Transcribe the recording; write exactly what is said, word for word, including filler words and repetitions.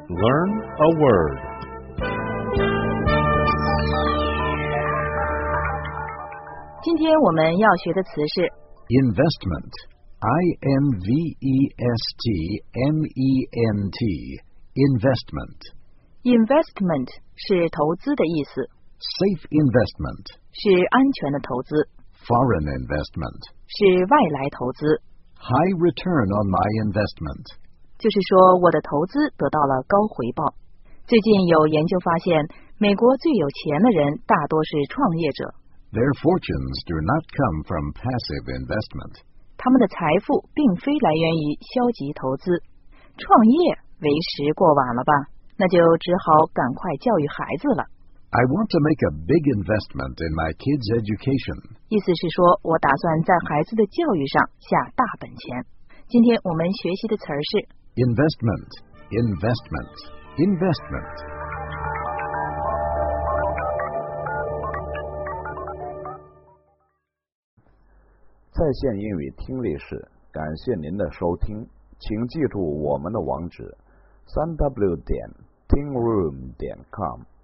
Learn a word. Investment. I N V E S T M E N T. Investment. Investment 是投资的意思。 Safe investment. 是安全的投资。 Foreign investment. 是外来投资。 High return on my investment. 就是说我的投资得到了高回报。最近有研究发现，美国最有钱的人大多是创业者。 Their fortunes do not come from passive investment. 他们的财富并非来源于消极投资。创业为时过晚了吧？那就只好赶快教育孩子了。 I want to make a big investment in my kids' education. 意思是说，我打算在孩子的教育上下大本钱。今天我们学习的词儿是 investment, investment, investment. 在线英语听力室，感谢您的收听，请记住我们的网址：三 w 点 tingroom 点 com。